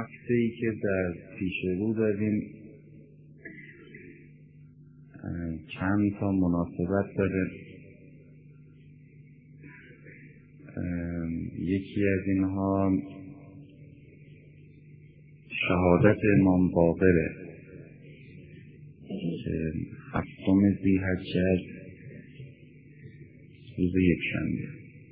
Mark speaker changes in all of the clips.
Speaker 1: هفته‌ای که در پیش رو داریم چند تا مناسبت داره. یکی از اینها شهادت امام باقره که 7 ذی‌حجه روز یکشنبه.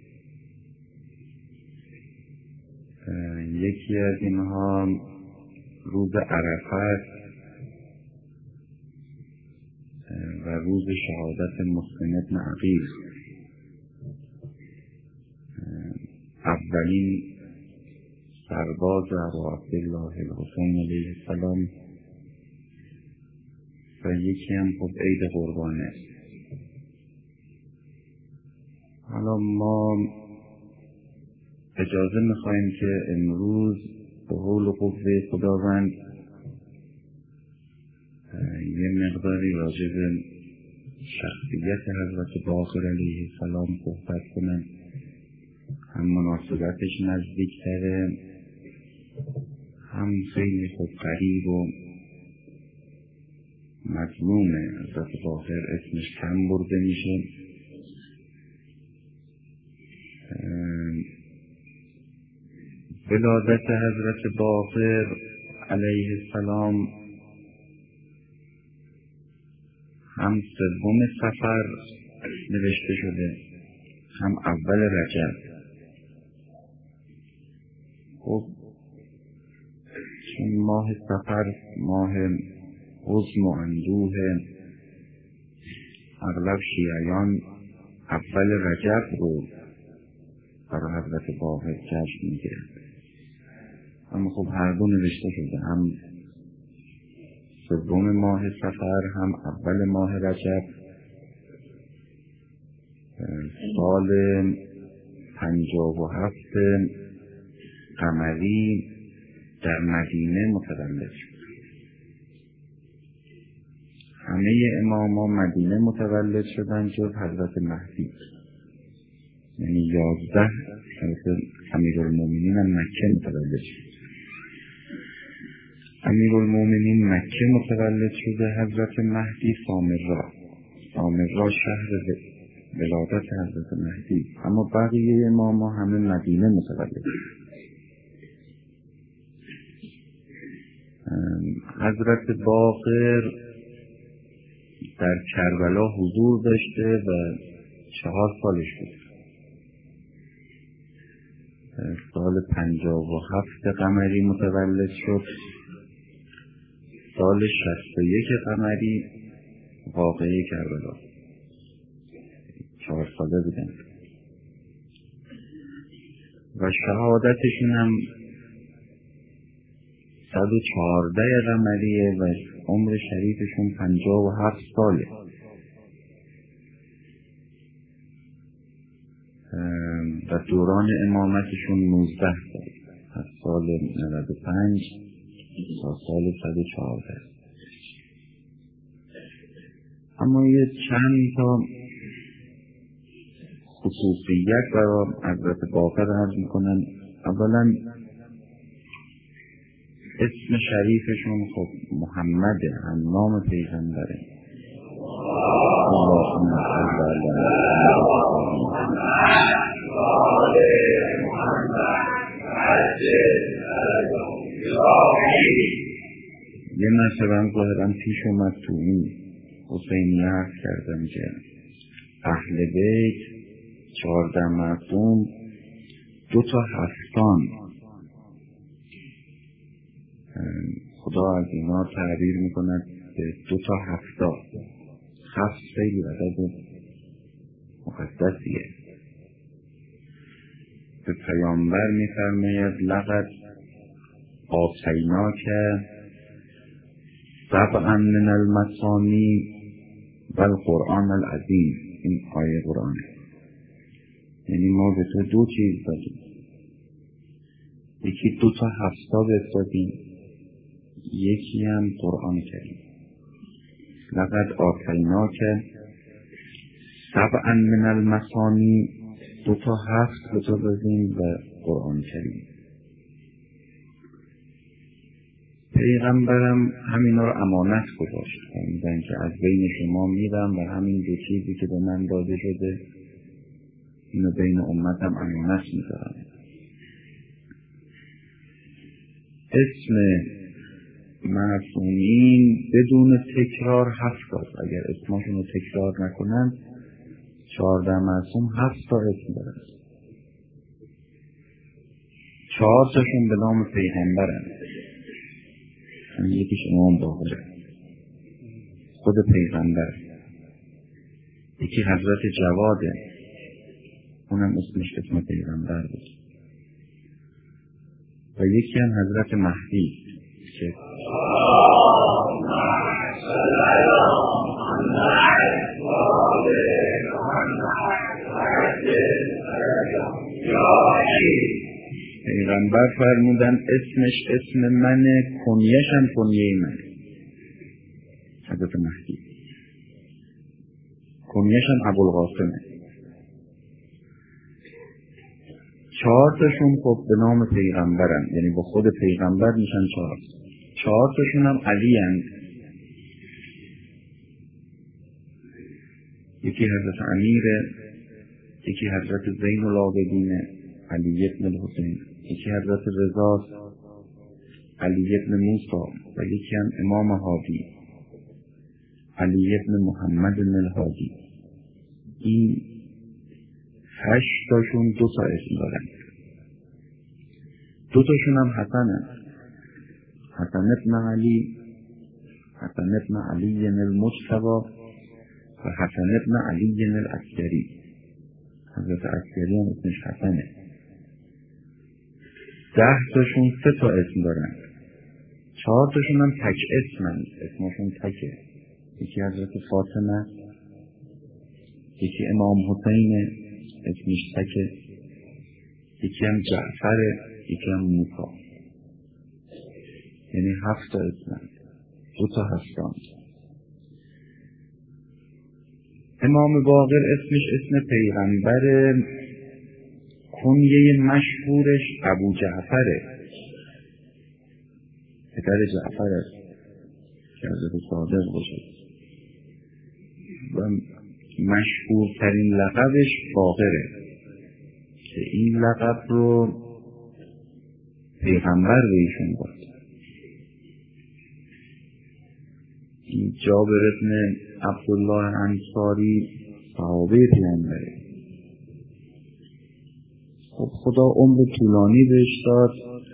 Speaker 1: یکی از اینها روز عرفه است و روز شهادت مسلم بن عقیل، اولین سرباز ابا عبدالله الحسین علیه السلام، و یکی هم خب عید قربانه. حالا ما اجازه میخوایم که امروز به حول و قوه خداوند یه مقداری راجع به شخصیت حضرت باقر علیه السلام صحبت کنم. هم مناسبتش نزدیکتره، هم خیلی خوب قریب و مظلومه. حضرت باقر اسمش کم برده میشه. ولادت حضرت باقر علیه السلام هم 3 صفر نوشته شده، هم اول رجب. خب چون ماه صفر ماه حزن و اندوه، اغلب شیعیان اول رجب رو برای حضرت باقر جشن میگیرند. اما خب هر دو نوشته شده، هم 3 ماه صفر هم اول ماه رجب. سال 57 قمری در مدینه متولد شد. همه اماما مدینه متولد شدن جز حضرت مهدی، یعنی 11. حضرت امیرالمومنین هم مکه متولد شد. امیرالمومنین مکه متولد شده، حضرت مهدی سامرا شهر ولادت حضرت مهدی. اما بقیه اماما همه مدینه متولد شد. حضرت باقر در کربلا حضور داشته و 4 سالش بود. سال 57 قمری متولد شد. سال 61 قمری واقعه کربلا. 4 ساله بودن و شهادتشون هم 114 قمریه و عمر شریفشون 57 ساله. و دوران امامتشون 19 سال، از سال 95 تا سال 114. اما یه چند تا خصوصیت برای حضرت باقر عرض میکنن. اولا اسم شریفشون خب محمده، هم نام پیغمبره. اللهم صل علی یه مرتبه ظاهرا پیش اومد تو این حسینیه عرض کردم که اهل بیت 14 معصوم 2 تا هفتان، خدا از اینا تعبیر میکند به 2 تا 70. 7 خیلی عدد مقدسیه. به پیامبر میفرماید لقد آتیناک 7 من المثانی و القرآن العظیم. این آیه قرآنه، یعنی ما به تو 2 چیز دادیم. یکی 2 تا 70 بهت دادیم، یکی هم قرآن کریم. لقد آتیناک 7 من المثانی، 2 تا 7 به تو دادیم و قرآن کریم. پیغمبرم همینا رو امانت گذاشت، میگن که از بین شما میرم و همین دو چیزی که به من داده شده اینو بین امتم امانت میذارم. اسم معصومین بدون تکرار 7 اگر اسمشون رو تکرار نکنن 14 معصوم 7 اسم دارن. 4 تاشون به نام پیغمبرن، یکیش امام باقره خود پیغمبر، یکی حضرت جواده اونم اسمش اسم پیغمبر بود و یکی هم حضرت مهدی که پیغمبر فرمودن اسمش اسم منه، کنیش هم کنیه منه. حضرت مهدی کنیش هم ابوالقاسمه. 4 تاشون خب به نام پیغمبرن، یعنی با خود پیغمبر میشن 4. 4 تاشون هم علی هستند. یکی حضرت امیره، یکی حضرت زین العابدین علی ابن الحسین، یکی حضرت رضا علی ابن موسی و یکی هم امام هادی علی ابن محمد الهادی. این 8 تاشون 2 اسم دارن. 2 تاشون هم حسنن، حسن ابن علی، حسن ابن علی المجتبی و حسن ابن علی العسکری. حضرت عسکری هم اسمش حسنه. 10 تاشون 3 اسم دارن. 4 تاشون هم تک اسمن، اسمشون تکه. یکی حضرت فاطمه، یکی امام حسین اسمش تکه، یکی هم جعفر، یکی هم موسی. یعنی 7 اسمن، 2 هستند. امام باقر اسمش اسم پیغمبر، کنیه مشهورش ابو جعفره، پدر جعفر است که حضرت صادق باشه و مشهورترین لقبش باقره که این لقب رو پیغمبر به ایشون داد. این جابر ابن عبدالله انصاری صحابه پیغمبره. خب خدا عمر طولانی بهش داد،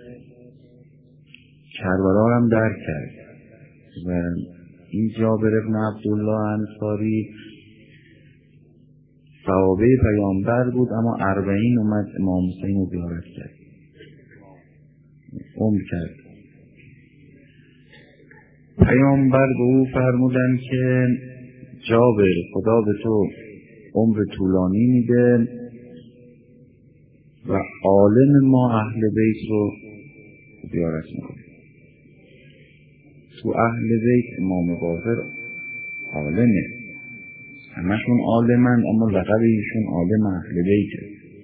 Speaker 1: کربلا هم درک کرد و این جابر ابن عبدالله انصاری صحابه پیامبر بود، اما 40 اومد امام حسین رو زیارت کرد، عمر کرد. پیامبر به او فرمودن که جابر خدا به تو عمر طولانی میده و عالم ما اهل بیت رو زیارت میکنه. تو اهل بیت امام باقر عالمه، همشون عالمن، اما لقب ایشون عالم اهل بیته.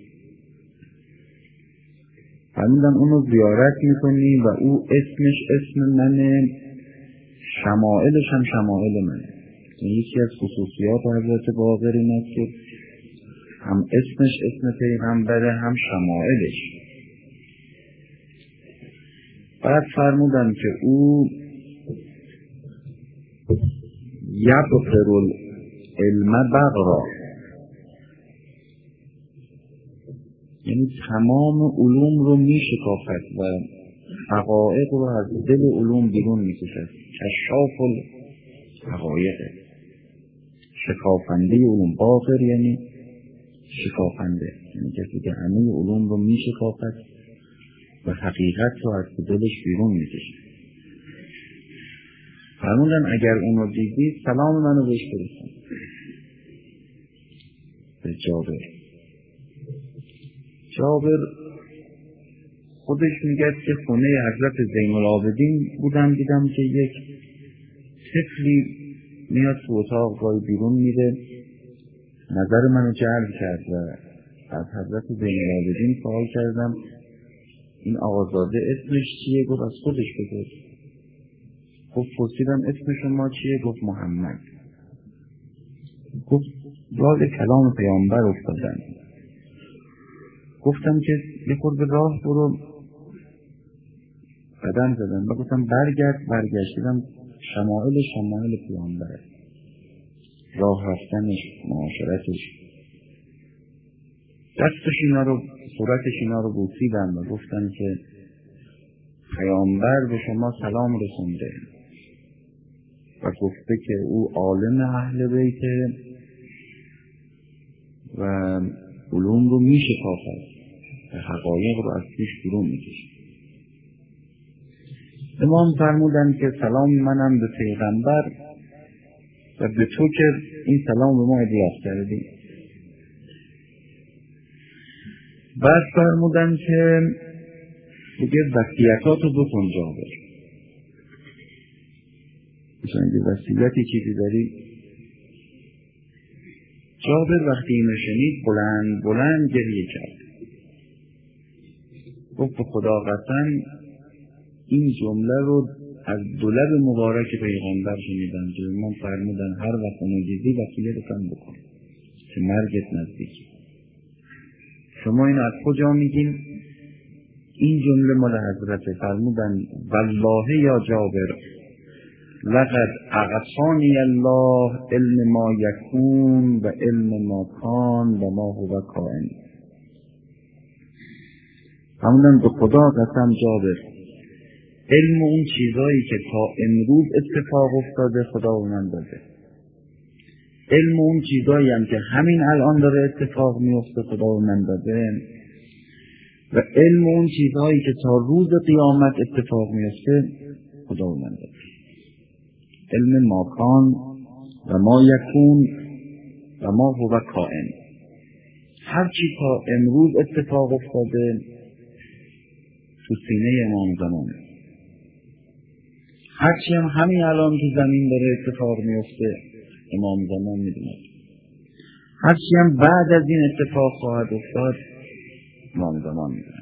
Speaker 1: فرمودن اونو زیارت میکنی و او اسمش اسم منه، شمائلش هم شمائل منه. یکی از خصوصیات حضرت باقر این است که هم اسمش اسم پیغمبره هم شمائلش. بعد فرمودن که او یبقر العلم بقرا، یعنی تمام علوم رو می شکافت و حقایق رو از دل علوم بیرون می کشد. کشاف الحقایق، شکافنده علوم. باقر یعنی شکافنده، یعنی کسی که همه علوم رو می شکافت و حقیقت رو از دلش بیرون می کشد. فرمودن اگر اونو دیدی سلام منو بهش برسون. به جابر خودش میگه که خونه حضرت زین العابدین بودم، دیدم که یک طفلی میاد تو اتاق گاهی بیرون میره، نظر منو جلب کرد و از حضرت زین العابدین سوال کردم این آقازاده اسمش چیه؟ گفت از خودش بگو. گفت پرسیدم اسم شما چیه؟ گفت محمد. گفت یاد کلام پیامبر افتادن. گفتم که یه خورده راه برو، قدم زدم و گفتم برگشتم شمائل پیامبر، راه رفتنش، معاشرتش، دستش اینا رو، صورتش اینا رو بوسیدم و گفتم که پیامبر به شما سلام رسونده و گفته که او عالم اهل بیته و علوم رو میشکافد و حقایق رو از پیش بیرون میکشه. امام فرمودن که سلام منم به پیغمبر و به تو که این سلام به ما ابلاغ کردی. بعد فرمودن که دیگه وصیتاتو بکن جابر. مثلا اگه وصیتی چیزی داری. جابر وقتی اینو شنید بلند گریه کرد. گفت به خدا قسم این جمله رو از دو لب مبارک پیغمبر شنیدم که امام فرمودن هر وقت اونو دیدی وصیتتون بکن که مرگت نزدیک. شما این از کجا میگین؟ این جمله مال حضرت فرمودن والله یا جابر لقد اعطانی الله علم ما یکون و علم ما کان و ما هو کائن. فرمودن به خدا قسم جابر علم اون چیزایی که تا امروز اتفاق افتاده خدا به من داده، علم اون چیزایی هم که همین الان داره اتفاق میفته خدا به من داده و علم اون چیزهایی که تا روز قیامت اتفاق میفته خدا به من داده. علم ما کان و ما یکون و ما هو کائن. هر چی تا امروز اتفاق افتاده تو سینه امام زمانه. هر چی هم همین الان تو زمین داره اتفاق میفته امام زمان میدونه. هر چی هم بعد از این اتفاق خواهد افتاد امام زمان میدونه.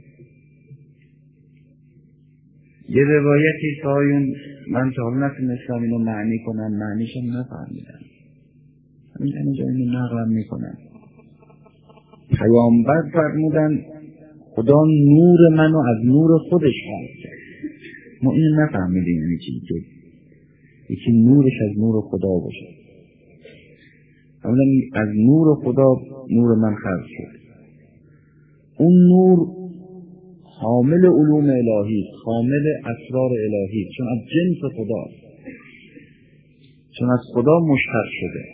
Speaker 1: یه روایتی سایون من تا حالا نتونستم اینو معنی کنم، معنیشم نفهمیدم، همینجا اینو نقلم میکنم. پیامبر فرمودن خدا نور منو از نور خودش خلق کرد. ما اینو نفهمیدیم یعنی چی که یکی نورش از نور خدا باشه. فرمودن از نور خدا نور من خلق شد. اون نور حامل علوم الهی، حامل اسرار الهی، چون از جنس خداست، چون از خدا مشتق شده.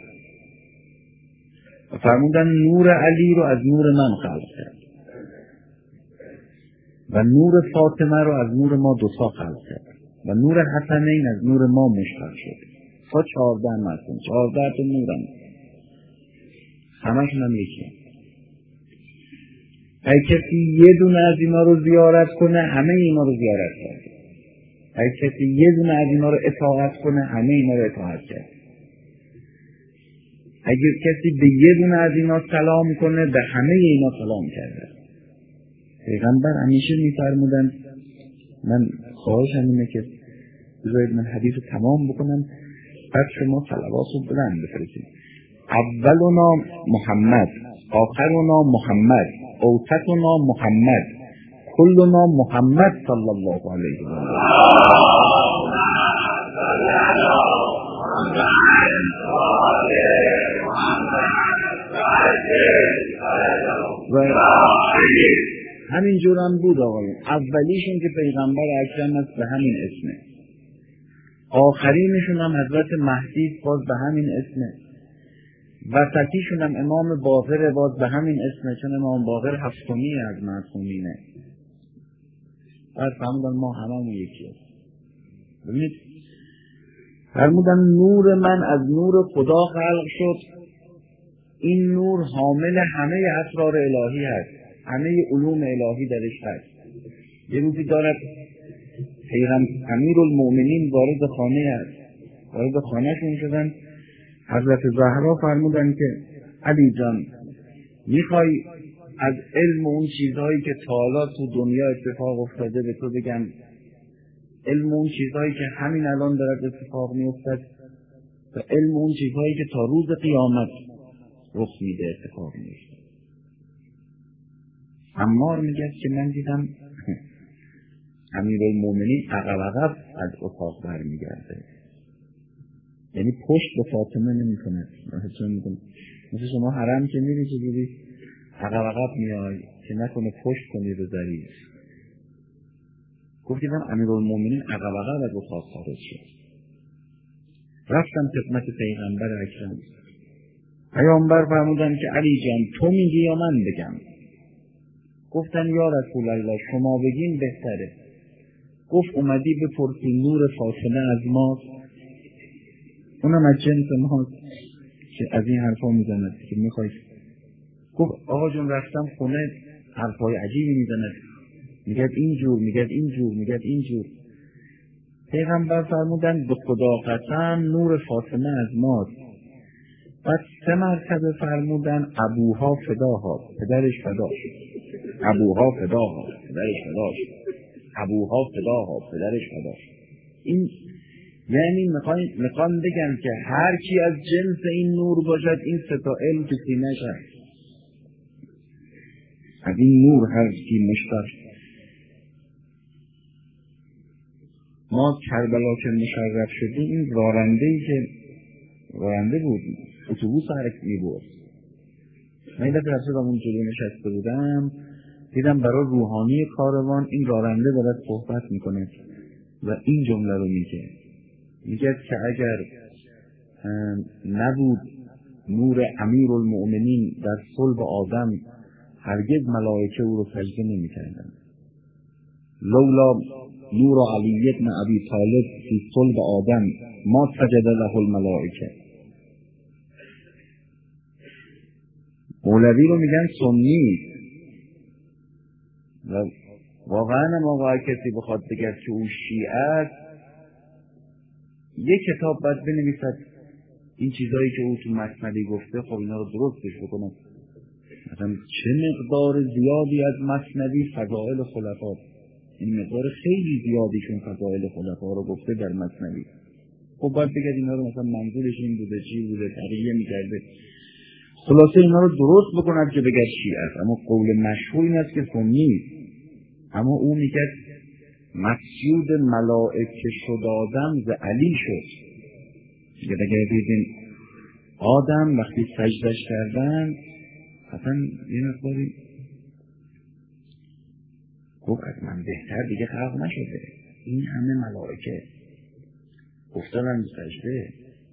Speaker 1: و فرمودن نور علی رو از نور من خلق کرد و نور فاطمه رو از نور ما دوتا خلق کرد و نور حسنین از نور ما مشتق شد. تا 14 مردم، 14 تا نورم، همشون هم یکی. اگه کسی یه دونه از اینا رو زیارت کنه همه اینا رو زیارت کرد. اگه کسی یه دونه از اینا رو اطاعت کنه همه اینا رو اطاعت کرد. اگه کسی به یه دونه از اینا سلام کنه به همه اینا سلام کرده. پیغمبر همیشه میفرمودن، من خواهشم اینه که بذارید من حدیث رو تمام بکنم بعد شما صلوات رو بلند بفرستید. اولنا محمد، آخرنا محمد، اوسطنا محمد، کلنا محمد صلی الله علیه و همینجور هم بود آقایون. اولیشون که پیغمبر اکرم است به همین اسمه، آخرینشون هم حضرت مهدی باز به همین اسمه، وسطیشون هم امام باقر باز به همین اسمه، چون امام باقر هفتمی از معصومینه. بعد فرمودن ما هممون یکی هست. ببینید فرمودن نور من از نور خدا خلق شد. این نور حامل همه اسرار الهی هست، همه علوم الهی درش هست. یه روزی دارد پیغمبر امیرالمؤمنین وارد خانه هست، وارد خانهشون شدن. حضرت زهرا فرمودن که علی جان میخوای از علم اون چیزهایی که تا حالا تو دنیا اتفاق افتاده به تو بگم؟ علم اون چیزهایی که همین الان دارد اتفاق میافتد و علم اون چیزهایی که تا روز قیامت رخ میده اتفاق میفته. عمار میگه که من دیدم امیرالمومنین عقب از اتاق برمیگرده، یعنی پشت به فاطمه نمیکنه. مثل شما حرم که میری چجوری عقب میای که نکنه پشت کنی به ضریح. گفت دیدم امیرالمومنین عقب از اتاق خارج شد. رفتم خدمت پیغمبر اکرم. پیامبر فرمودن که علی جان تو میگی یا من بگم؟ گفتن یا رسول الله شما بگین بهتره. گفت اومدی بپرسی نور فاطمه از ماست؟ اونم از جنس ماست که از این حرفا میزند که میخواید. گفت آقا جون رفتم خونه حرفای عجیبی میزند، میگد اینجور میگد اینجور میگد اینجور. پیغمبر فرمودن به خدا قسم نور فاطمه از ماست. بعد 3 مرتبه فرمودن ابوها فداها، پدرش فداش، ابوها فداها، پدرش فداش، ابوها فداها، پدرش فداش. این یعنی میخوان بگن که هر کی از جنس این نور باشد این 3 تا علم تو سینه‌ش هست. از این نور هر کی مشتاق. ما کربلا که مشرف شدیم این راننده‌ای که راننده بود اتوبوس حرکت می‌برد. من این دفعه رفتم اون جلوی نشسته بودم دیدم برای روحانی کاروان این راننده دارد صحبت میکنه و این جمله رو میگه که اگر نبود نور امیرالمؤمنین در صلب آدم هرگز ملائکه او رو سجده نمی‌کردند. لولا نور علی ابن ابی طالب فی صلب آدم ما سجد له الملائکه. مولوی رو میگن سنی و واقعا ما کسی بخواد بگه که او شیعه است یک کتاب باید بنویسد این چیزایی که او تو مثنوی گفته خب اینا رو درستش بکنه. مثلا چه مقدار زیادی از مثنوی فضائل خلفا، این مقدار خیلی زیادی چون فضائل خلفا رو گفته در مثنوی. خب باید بگه اینا رو مثلا منظورش این بوده چی بوده تغییر میکرده. خلاصه اینا رو درست بکنند که بگه شیعه است. اما قول مشهور این است که سنی. اما او میگه مسجود ملائکه شد آدم ز علی شد. میگه اگر دیدین آدم وقتی سجدش کردن اصلا یه مقداری گفت از من بهتر دیگه خلق نشده، این همه ملائکه گفتن سجده.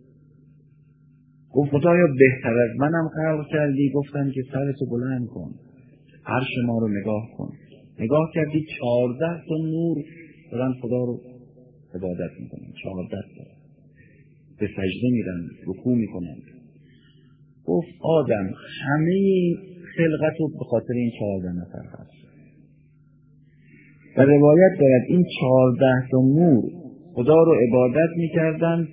Speaker 1: گفت خدایا بهتر از منم خلق کردی. گفتن که سرتو بلند کن عرش ما رو نگاه کن. نگاه کردی 14 تا نور دارن خدا رو عبادت میکنن. 14 تا به سجده میرن رکوع میکنن. گفت آدم همه خلقت رو به خاطر این 14 نفر هست. در روایت دارد این 14 تا نور خدا رو عبادت میکردن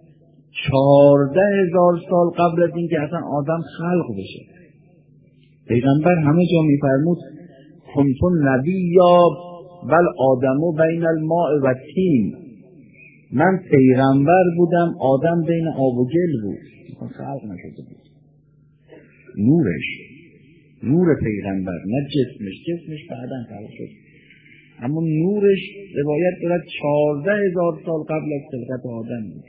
Speaker 1: 14,000 سال قبل از این که اصلا آدم خلق بشه. پیغمبر همه جا میفرمود کنتم نبیا بل آدمو بین الماء و تین. من پیغمبر بودم آدم بین آب و گل بود، خلق نشده بود. نورش، نور پیغمبر نه جسمش بعداً خلق شد، اما نورش روایت دارد 14,000 سال قبل از خلقت آدم بود.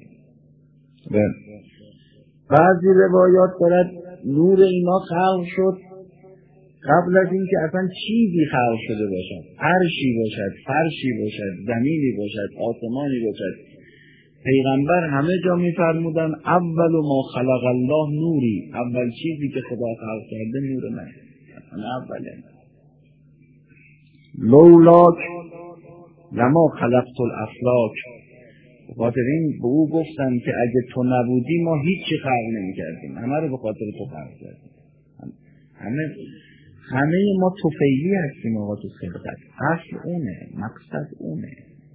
Speaker 1: بعضی روایات دارد نور اینا خلق شد قبل از این که اصلا چیزی خلق شده باشد، عرشی باشد، فرشی باشد، زمینی باشد، آسمانی باشد. پیغمبر همه جا می‌فرمودن اول ما خلق الله نوری، اول چیزی که خدا خلق کرده نور من، اصلا اوله. لولاک لما خلقت الافلاک. بخاطر این به او گفتن که اگه تو نبودی ما هیچی خلق نمی‌کردیم، همه رو به خاطر تو خلق کردیم. همه ما طفیلی هستیم آقا تو خلقت. اصل اونه، مقصد اونه.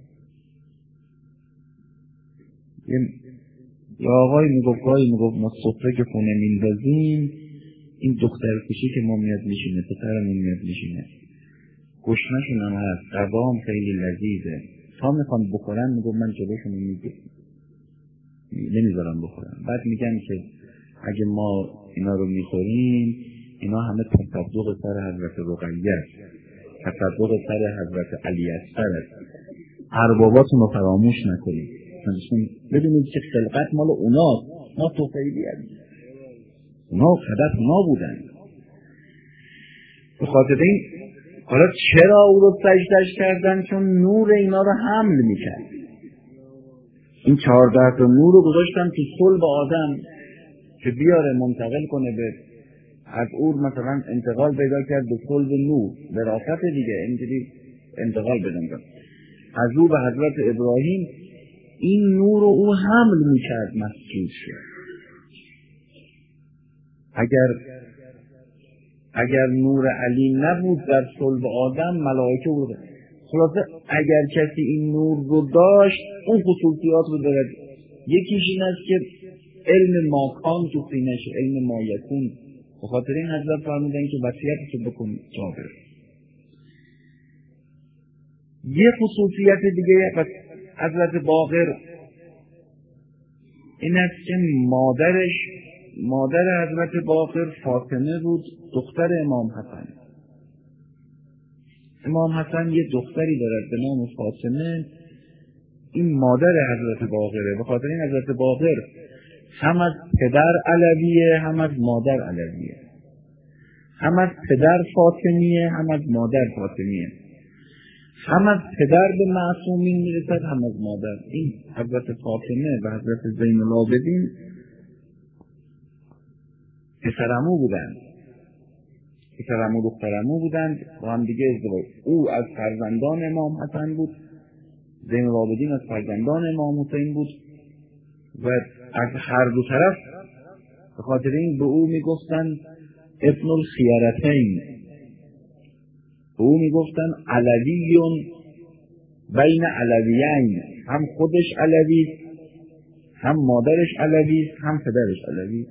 Speaker 1: یا آقای میگفت ما سفره که خونه میندازیم این دختر کشی که ما میاد میشینه، پسرمون میاد میشینه، گشنشون هم هست، غذا هم خیلی لذیذه، تا میخوان بخورن میگم من جلوشون نمیذارم بخورن. بعد میگن که اگه ما اینا رو میخوریم اینا همه تصدق سر حضرت رقیه است، تصدق سر حضرت علی اصغر است. ارباباتون رو فراموش نکنید. ببینید که خلقت مال اونا، ما توفیلی هستیم، اونا هدف ما بودن. به خاطر این حالا چرا او رو سجدش کردن؟ چون نور اینا رو حمل میکرد. این 14 تا نور رو گذاشتن تو صلب آدم که بیاره منتقل کنه به از اور، مثلا انتقال پیدا کرد به صلب نور، وراثت دیگه اینجوری انتقال پیدا کرد از او به حضرت ابراهیم. این نور رو او حمل میکرد، مسجود شد. اگر نور علی نبود در صلب آدم، ملائکه بود. خلاصه اگر کسی این نور رو داشت اون خصوصیات رو دارد. یکیش این است که علم ماکان تو سینه‌ش، علم ما یکون. به خاطر این حضرت فرمودن که وصیتش بکن جابر. یه خصوصیت دیگه حضرت باقر این است که مادر حضرت باقر فاطمه بود، دختر امام حسن. امام حسن یه دختری دارد به نام فاطمه، این مادر حضرت باقره. به خاطر این حضرت باقر هم از پدر علویه هم از مادر علویه، هم از پدر فاطمیه هم از مادر فاطمیه، هم از پدر به معصومین میرسد هم از مادر. این حضرت فاطمه و حضرت زین العابدین پسرعمو بودند، پسرعمو دخترعمو بودند با هم دیگه ازدواج. او از فرزندان امام حسن بود، زین العابدین از فرزندان امام حسین بود و از هر دو طرف به خاطر این به او میگفتن ابن الخیرتین، به او میگفتن علویون بین علویین، هم خودش علوی هم مادرش علوی هم پدرش علوی.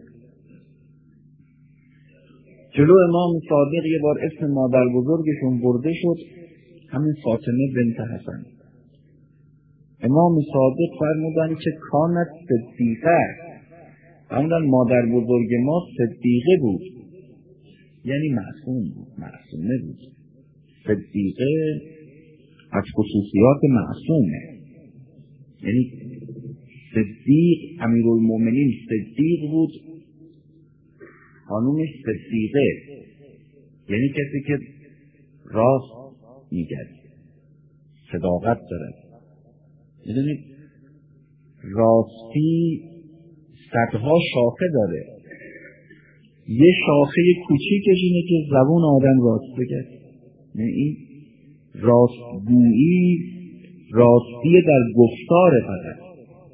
Speaker 1: جلو امام صادق یه بار اسم مادر بزرگشون برده شد، همین فاطمه بنت حسن. امام صادق فرمودن که کانت صدیقه، فرمودن مادر بزرگ ما صدیقه بود، یعنی معصوم بود، معصومه بود. صدیقه از خصوصیات معصومه، یعنی صدیق امیرالمومنین صدیق بود، خانومش صدیقه یعنی کسی که راست میگه، صداقت داره. میدونید راستی صدها شاخه داره، یه شاخه کوچیکش اینه که زبون آدم راست بگه. این راستگویی راستی در گفتار فقط.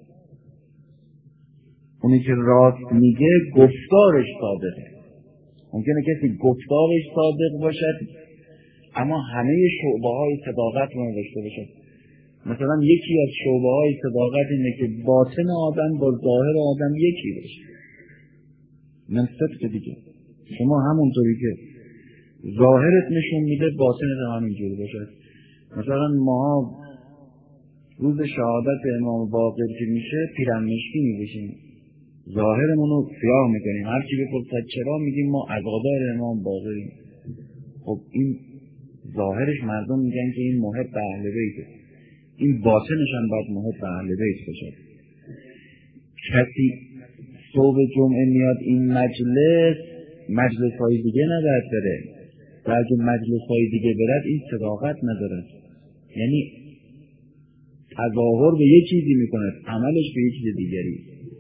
Speaker 1: اونی که راست میگه گفتارش صادقه. ممکنه کسی گفتارش صادق باشد اما همه شعبه های صداقت رو نداشته باشد. مثلا یکی از شعبه های صداقت اینه که باطن آدم با ظاهر آدم یکی باشه. من صدق دیگه، شما همونطوری که ظاهرت نشون میده باطنت همینجوری باشه. مثلا ما روز شهادت امام باقر که میشه پیرمشکی میبشیم، ظاهرمون رو سیاه میکنیم، هرچی بپرسد چرا میگیم ما عزادار امام باقریم. خب این ظاهرش مردم میگن که این محب اهل بیته، این باطنش هم باید محب اهل بیت باشه. کسی صبح جمعه میاد این مجلس های دیگه نباید بره و اگه مجلس های دیگه برد این صداقت ندارد، یعنی تظاهر به یه چیزی میکند عملش به یه چیز دیگری.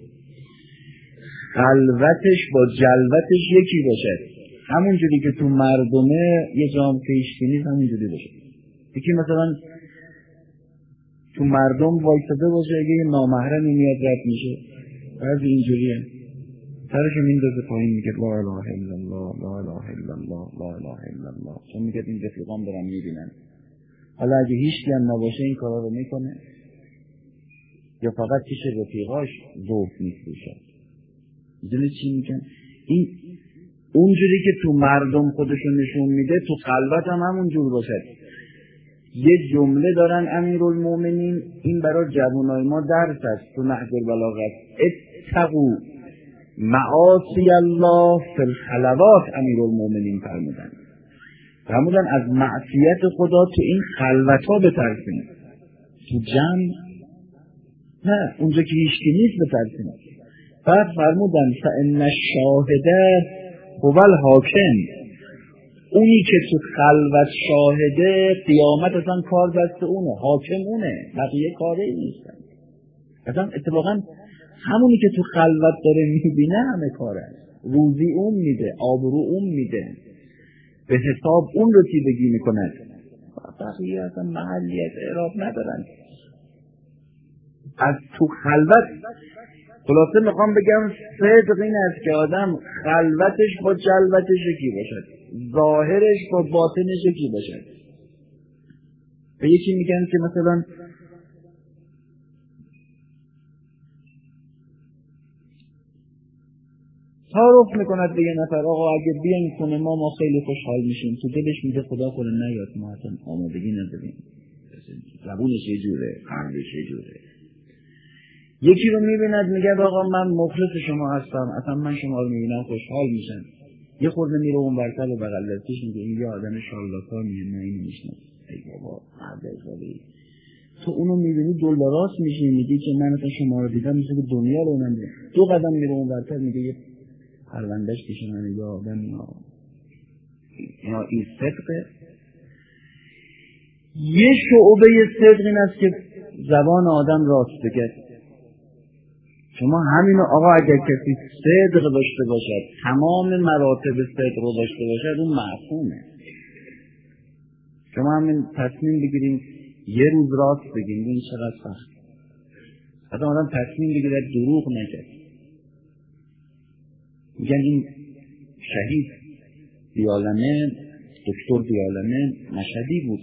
Speaker 1: خلوتش با جلوتش یکی باشه، همونجوری که تو مردمه یه جام کشتی نیست همونجوری باشه. یکی مثلا تو مردم وایساده باشه، اگه یه نامحرمی میاد رد میشه بعضی اینجوریه، سرشو میندازه پایین میگه لا اله الا الله لا اله الا الله لا اله الا الله، چون میگه این رفیقام دارن میبینن. حالا اگه هیچکی هم نباشه این کارا رو میکنه یا فقط پیش رفیقاش ذوق میفروشه. میدونی چی میگن؟ این اونجوری که تو مردم خودشون نشون میده تو خلوت هم همونجور باشه. یه جمله دارن امیرالمومنین، این برای جوانای ما درس است تو نهج البلاغه: اتقوا معاصی الله فی الخلوات. امیرالمومنین فرمودن از معصیت خدا تو این خلوت‌ها بترسین، تو جمع نه، اونجا که هیچکی نیست بترسین. بعد فرمودن فإن الشاهد هو الحاکم، اونی که تو خلوت شاهده قیامت اصلا کار دست اونه، حاکم اونه، بقیه کاری نیستن. اصلا اتفاقا همونی که تو خلوت داره میبینه همه کاره، روزی اون میده، آبرو اون میده، به حساب اون رو رسیدگی میکنه، بقیه اصلا محلیت اعراب ندارن. از تو خلوت خلاصه میخوام بگم صدق این است که آدم خلوتش با جلوتش یکی باشد، ظاهرش با باطنش یکی باشد. به یکی میگن که مثلا تعارف میکند به یه نفر: آقا اگه بیاین خونه ما خیلی خوشحال میشیم. تو دلش میگه خدا کنه نیاد، ما اصلا آمادگی نداریم، زبونش یه جوره، قلبش یه جوره. یکی رو میبیند میگه آقا من مخلص شما هستم، اصلا من شما رو میبینم خوشحال میشم. یه خورده میره اون ورتر و بغل دستش میگه این یه آدم شارلاتانیه، نه اینو میشنم. ای بابا عبدالخالی، تو اونو میبینی دلدراست میشی، میگی که من اصلا شما رو دیدم مثل که دنیا رو نمیدونم. دو قدم میره اون ورتر میگه یه پروندهش پیش من، یا آدم یا این صدقه. یه شعبه صدق این است که زبان آدم راست بگه. شما همینو آقا اگر کسی صدق داشته باشد، تمام مراتب صدق رو داشته باشد، اون معصومه. شما همین تصمیم بگیریم یه روز راست بگیم، این چقدر سخت. حتی آدم تصمیم بگیره دروغ نگه. میگن این شهید دیالمه، دکتر دیالمه مشهدی بود،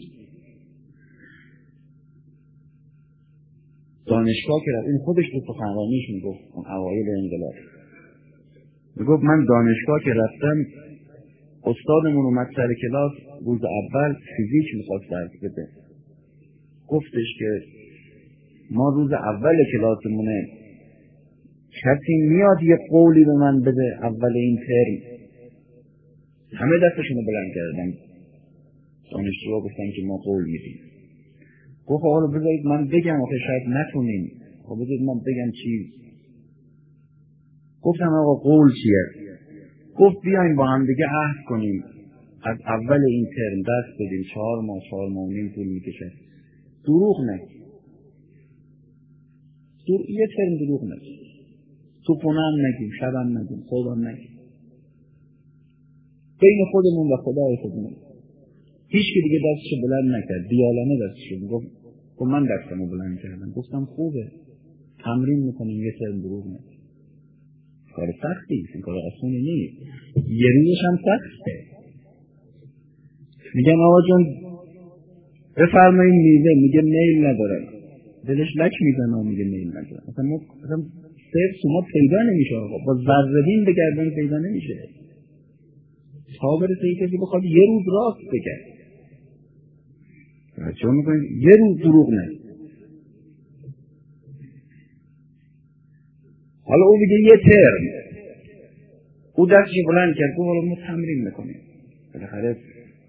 Speaker 1: دانشگاه که رفت، این خودش تو سخنرانیش میگفت اون اوایل انقلاب، میگفت من دانشگاه که رفتم استادمون اومد سر کلاس، روز اول فیزیک میخواست درس بده، گفتش که ما روز اول کلاسمونه کسی میاد یه قولی به من بده اول این ترم؟ همه دستشونو بلند کردن، دانشجوها گفتن که ما قول میدیم. گفت آقا رو بذارید من بگم، آخه شاید نتونیم. خب بذارید من بگم چی؟ گفتم آقا قول چیه؟ گفت بیاین با هم دیگه عهد کنیم از اول این ترم درس بدیم، 4 ماه و نیم طول میکشه، دروغ نگیم، یه ترم دروغ نگیم، تو خونه هم نگیم، شب هم نگیم، صبح هم نگیم، بین خودمون و خدای خودمون. هیچ که دیگه دستشو بلند نکرد. دیالمه دستشو گفت من دستمو بلند کردم. گفتم خوبه، تمرین میکنیم یه ترم دروغ نگیم. کار سختی است، این کار آسونی نیست، یه روزش هم سخته. میگم آقا جان بفرمایید میزه، میگه میل ندارم، دلش لک میزنه، میگه میل ندارم. مثلا صرف شما پیدا نمیشه، آقا با ذره‌بین به گردن پیدا نمیشه. تا برسه کسی بخواد یه روز راست بگه، چون میکنید یه روز دروغ نگید. حالا او بگه یه ترم، او دستشو بلند کرد، گفت حالا ما تمرین میکنیم. بالاخره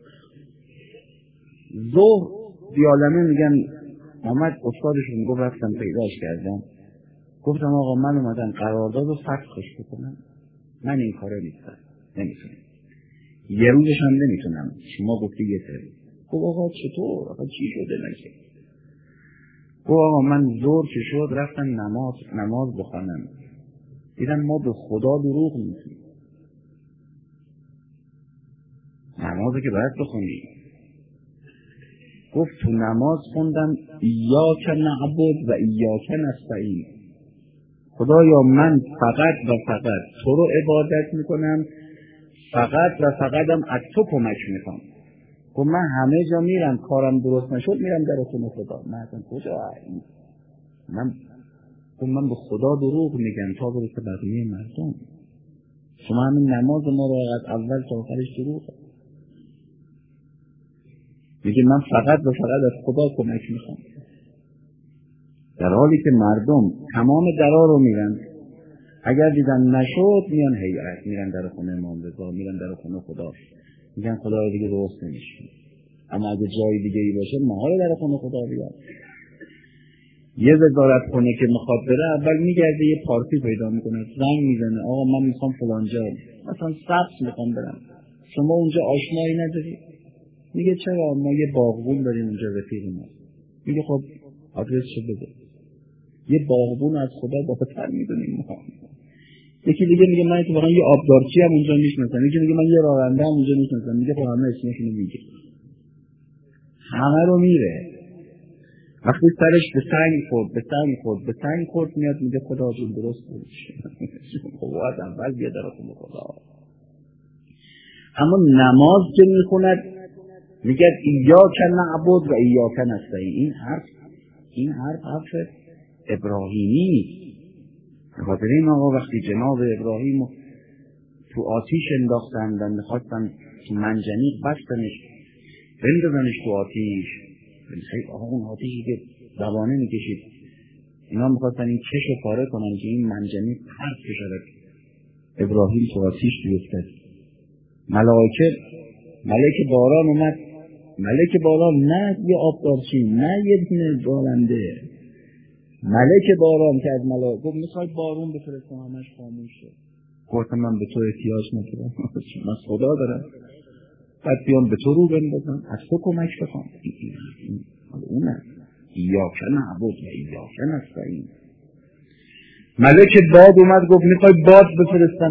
Speaker 1: ظهر دیالمه میگن آمد استادشون، گفت رفتم پیداش کردم، گفتم آقا من اومدم قرارداد رو فسخش بکنم، من این کاره نیستم، نمیتونم، یه روزش هم نمیتونم، شما گفتی یه ترم. گفت آقا چطور؟ آقا چی شده نگه؟ گفت آقا من ظهر که شد رفتم نماز بخوانم، دیدم ما به خدا دروغ میگیم. نمازی که باید بخونی. گفت تو نماز خوندم ایاک نعبد و ایاک نستعین، خدایا من فقط و فقط تو رو عبادت میکنم، فقط و فقطم از تو کمک میکنم. گفت من همه جا میرم، کارم درست نشد میرم در خونه خدا. من اصلا کجا من به خدا دروغ میگم تا برسه بقیه مردم. شما همین نماز ما رو از اول تا آخرش دروغه. میگه من فقط و فقط از خدا کمک میخوام، در حالی که مردم تمام درا رو میرن، اگر دیدن نشد میان هیئت، میرن در خونه امام رضا، میرن در خونه خدا، میگن خدا رو دیگه درست نمیشه. اما اگه جای دیگه ای باشه محال در خونه خدا بیاد. یه وزارت خونه که میخواد بره اول میگرده یه پارتی پیدا میکنه، زنگ میزنه آقا من میخوام فلان جا، مثلا سبز میخوام برم، شما اونجا آشنایی نداری؟ میگه چرا؟ ما یه باغبون داریم اونجا رفیق ما. میگه خب آدرسشو بده. یه باغبون از خدا بالاتر میدونیم ما. یکی دیگه میگه من اتفاقا یه آبدارچی هم اونجا میشناسم، یکی میگه من یه راننده هم اونجا میشناسم. میگه خب همه اسمشونو میگه، همه رو میره. وقتی سرش به سنگ خورد میاد میگه خدا جون درست بود. خب از اول بیا در خونه خدا. اما نماز که میخوند میگه ایاک نعبد و ایاک نستعین. این حرف ابراهیمی. بخاطر این آقا وقتی جناب ابراهیم تو آتیش انداختن و میخواستن تو منجنیق بستنش بندازنش تو آتیش، آقا اون آتیشی که زبانه میکشید، اینا میخواستن این چشو پاره کنن که این منجنیق پرت بشود، ابراهیم تو آتیش بیفتد. ملک باران اومد، ملک باران نه یه آبدارچی، نه یه دونه راننده، ملک باران که از ملائکه گفت میخوای بارون بفرستم، همش خاموش شد. گفتم من به تو احتیاج ندارم، من خدا دارم، بعد بیام به تو رو بندازم، از تو کمک بخوام. اونه ایاک نعبد و ایاک نستعین. ملک باد اومد گفت میخوای باد بفرستم،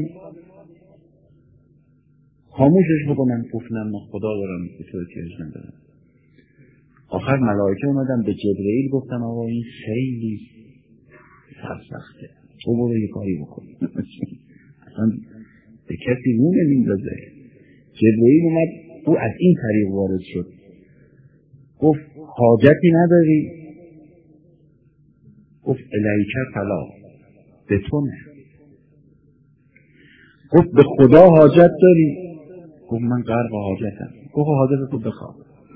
Speaker 1: خاموشش بکنم. گفت نه من خدا دارم، به تو احتیاج ندارم. آخر ملائکه اومدن به جبرئیل گفتن آقا این خیلی سرسخته، تو برو یه کاری بکن. اصلا به کسی رو نمیندازه. جبرئیل اومد، او از این طریق وارد شد، گفت حاجتی نداری؟ گفت الیک فلا، به تو نه. گفت به خدا حاجت داری؟ گفت من غرق حاجتم. گفت حاجت تو بخواه،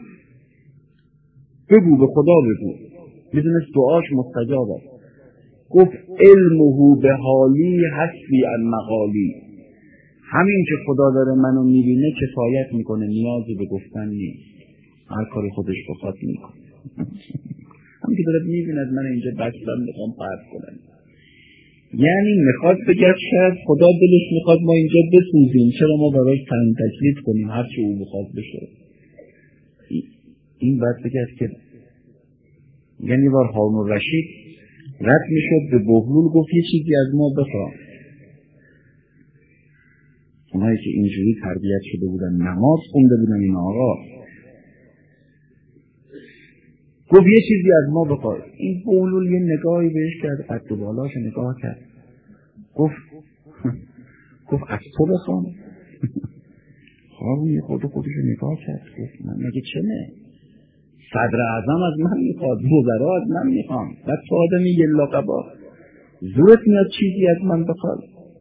Speaker 1: بگو به خدا بگو، میدونست دعاش مستجاب است. گفت علمه به حالی حسبی عن مقالی. همین که خدا داره منو میبینه کفایت میکنه، نیازی به گفتن نیست، هر کاری خودش بخواد میکنه. همین که داره میبیند من اینجا بستم میخوام پرد کنم، یعنی میخواد بگه شاید خدا دلش میخواد ما اینجا بسوزیم، چرا ما براش تن تکلیف کنیم هر چی او بخواد بشه. این باید بگه که یعنی بار هارون الرشید رد میشد به بهلول گفت یه چیزی از ما بخواه. اونایی که اینجوری تربیت شده بودن، نماز خونده بودن این آقا، گفت یه چیزی از ما بخواه. این بهلول یه نگاهی بهش کرد، قد و بالاش نگاه کرد، گفت از تو بخوام. هارون یه خودش نگاه کرد، گفت من مگه چه نه؟ صدر اعظم از من میخواد، وزرا از من میخوام، بعد تو آدمی یه لاقبا زورت میاد چیزی از من بخواد؟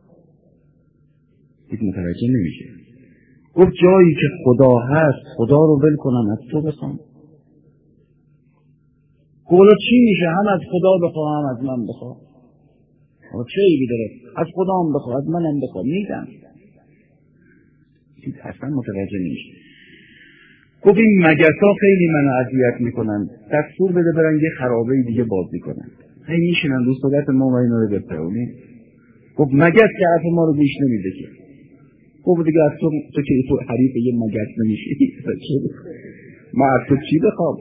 Speaker 1: دیگه متوجه نمیشه. گفت جایی که خدا هست خدا رو ول کنم از تو بخوام؟ گفت چی میشه؟ هم از خدا بخواه هم از من بخواه. چه ایبی داره؟ از خدا هم بخواه از من هم بخواه، میدم. اصلا متوجه نمیشه. گفت این مگسا خیلی منو اذیت میکنن، دستور بده برن یه خرابه دیگه بازی کنن، هی میشینن رو صورت ما و اینا رو بپرونی. گفت مگس که حرف ما رو گوش نمیده که. گفت دیگه از تو که تو حریف یه مگس نمیشی، ما از تو چی بخوام؟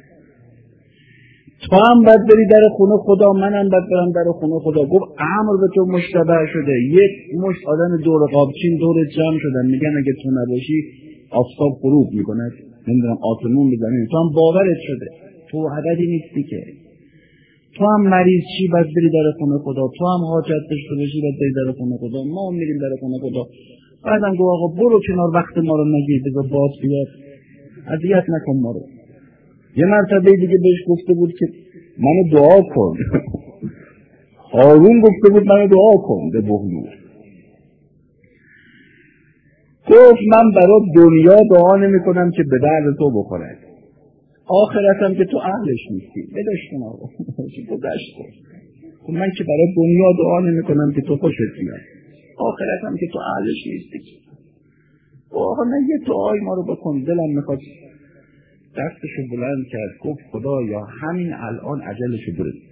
Speaker 1: تو هم باید بری در خونه خدا، منم باید برم در خونه خدا. گفت امر به تو مشتبه شده، یک مشت آدم دور قابچین دور جمع شدن، میگن اگه تو نباشی آفتاب غروب میکنه، نمیدونم آسمون بزنید، تو هم باورت شده، تو عددی نیستی که. تو هم مریض چی باید بری در خونه خدا، تو هم حاجت داشته باشی باید بری در خونه خدا، ما هم میریم در خونه خدا. بعدم گفت آقا برو کنار، وقت ما رو نگیر، بذار باز بیاد، اذیت نکن ما رو. یه مرتبه دیگه بهش گفته بود که منو دعا کن. هارون گفته بود منو دعا کن به بهلول. گفت من برای دنیا دعا نمی کنم که به درد تو بخوره، آخرتم که تو اهلش نیستی. بدش کن آقا، گذشت کن. من که برای دنیا دعا نمی کنم که تو خوشت بیاد، آخرتم که تو اهلش نیستی. آقا نه یه دعای ما رو بکن. دلم میخواد. دستشو بلند کرد گفت خدایا همین الان اجلشو برس.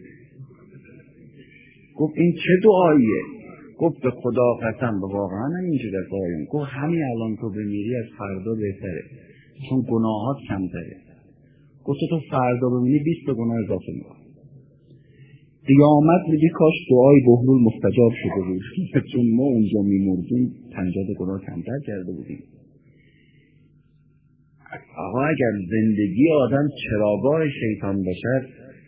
Speaker 1: گفت این چه دعاییه؟ گفت به خدا قسم به واقعا اینجوری دعاییم. گفت همین الان تو بمیری از فردا بهتره، چون گناهات کمتره. گفت تو فردا بمیری 20 گناه اضافه میکنی. قیامت میگه کاش دعای بهلول مستجاب شده بود، چون ما اونجا میمردیم 50 گناه کمتر کرده بودیم. آقا اگر زندگی آدم چراگاه شیطان باشد،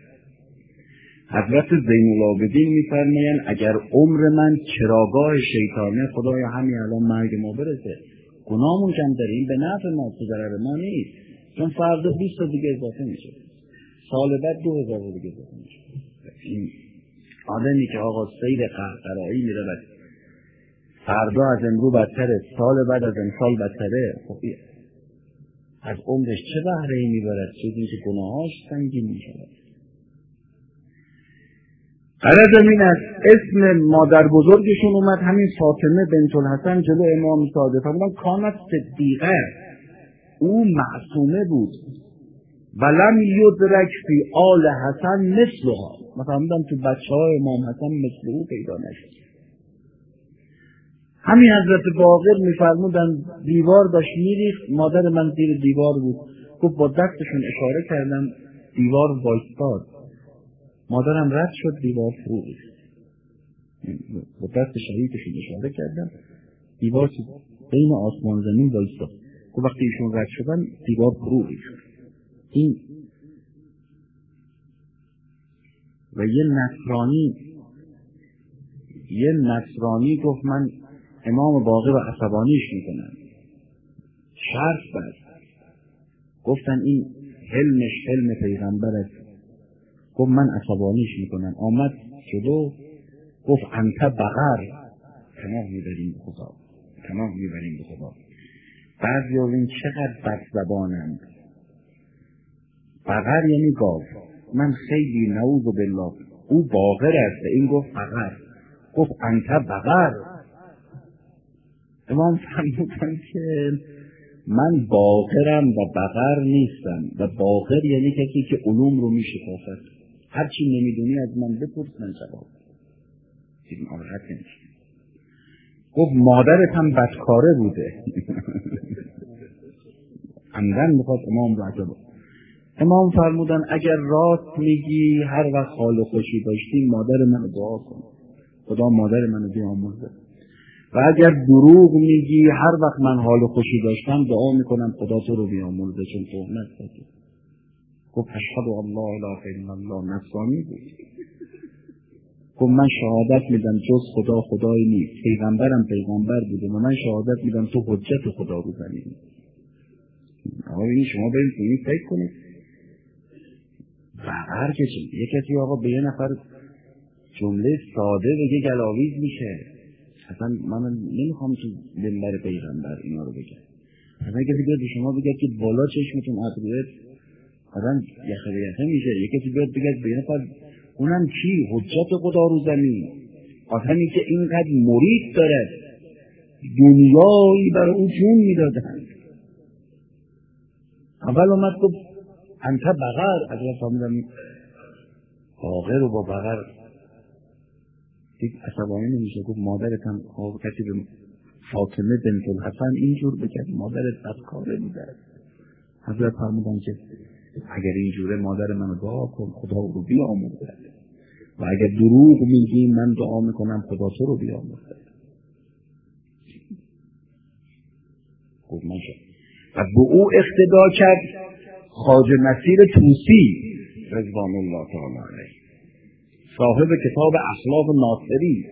Speaker 1: حضرت زین العابدین میفرمایند اگر عمر من چراگاه شیطانه، خدایا همین الان مرگ ما برسه، گناهمون کم داره، این به نفع ما، تو ضرر ما نیست، چون فردا 20 دیگه اضافه میشه، سال بعد 2000 دیگه اضافه میشه. این آدمی که آقا سیر قهقرایی میره و فردا از امروز بدتره، سال بعد از امسال بدتره، خب از عمرش چه بهره‌ای میبرد؟ چیزی که گناهاش سنگین میشود. غرض این است اسم مادر بزرگشون اومد همین فاطمه بنت الحسن جلو امام صادق فرمودن کانت صدیقه، او معصومه بود. ولم یدرک فی آل حسن مثلها، مثلا تو بچه‌های امام حسن مثل او پیدا نشد. همین حضرت باقر میفرمودن دیوار داشت میریخت، مادر من زیر دیوار بود، گفت با دستشون اشاره کردم دیوار وایستاد، مادرم رد شد دیوار فرو ریخت. با دست شهیدشون اشاره کردم دیوار بین آسمان زمین وایستاد، گفت وقتی ایشون رد شدن دیوار فرو ریخت. این و یه نصرانی گفت من امام باقر رو عصبانیش میکنم، شرط بست، گفتن این حلمش حلم پیغمبر است، گفت من عصبانیش میکنم، آمد جلو گفت انت بقر، پناه میبریم به خدا، پناه میبریم به خدا. بعضی از این چقدر بد زبانند. بقر یعنی گاو، من خیلی نعوذ بالله، او باقر است، این گفت بقر، گفت انت بقر. امام فرمودن که من باقرم و بقر نیستم، و باقر یعنی کسی که علوم رو میشکافد، هرچی نمیدونی از من بپرس من جواب بدم. آراحت نمیشه. گفت مادرت هم بدکاره بوده. عمدن میخواد امام رو عجب. امام فرمودن اگر راست میگی هر وقت حال و خوشی داشتی مادر منو دعا کن، خدا مادر منو بیامرزه، و اگر دروغ میگی هر وقت من حال و خوشی داشتم دعا میکنم خدا تو رو بیامرزه، چون تهمت زدی. گفت اشهد ان لا اله الا الله، نصرانی بود. گفت من شهادت میدم جز خدا خدایی نیست، پیغمبرم پیغمبر بوده و من شهادت میدم تو حجت خدا رو زمین. آقا این شما برید این فکر کنید. هر کسی یک کسی آقا به یه نفر جمله ساده بگه گلاویز میشه. اصلا من نمیخوام تو منبر پیغمبر اینا رو بگم. اصلا کسی بیاد به شما بگه که بالا چشمتون ابروت آدم یخه به یخه میشه. یک کسی بیاد بگه به یه نفر اونم کی؟ حجت خدا رو زمین، آدمی که اینقدر مرید داره، دنیایی برای اون جون میدادن. اول اومد گفت انت بقر، اگر فهمیدم باقر و با بقر دیگه عصبانی نمیشه. گفت مادرت هم کسی به فاطمه بنت الحسن اینجور بکرد، مادرت بدکاره بوده. حضرت فرمودن که اگر اینجوره مادر منو دعا کن خدا رو بیامرزه، و اگر دروغ میگی من دعا میکنم خدا تو رو بیامرزه. گفت نشه. و به او اقتدا کرد خواجه نصیر طوسی رضوان الله تعالی علیه، صاحب کتاب اخلاق ناصری.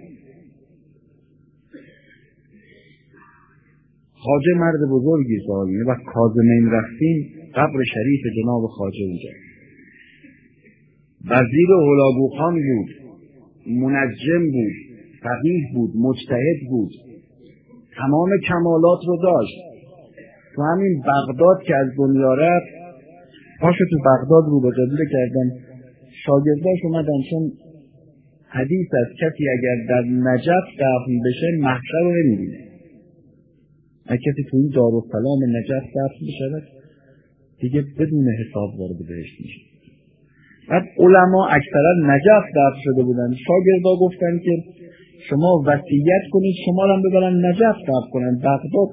Speaker 1: خواجه مرد بزرگی سالیه و کاظمین رفتیم قبر شریف جناب خواجه اونجا. وزیر هلاکوخان بود، منجم بود، فقیه بود، مجتهد بود، تمام کمالات رو داشت. تو همین بغداد که از دنیا رفت پاشو تو بغداد رو به قبله کردن. شاگرداش اومدن، چون حدیث از کسی اگر در نجف دفن بشه محشر رو نمیبینه. اگر کسی تو این دارالسلام نجف دفن بشه دیگه بدون حساب وارد بهشت میشه. بعد علما اکثرا نجف دفن شده بودن. شاگردا گفتن که شما وصیت کنید شما رو هم ببرن نجف دفن کنن، بغداد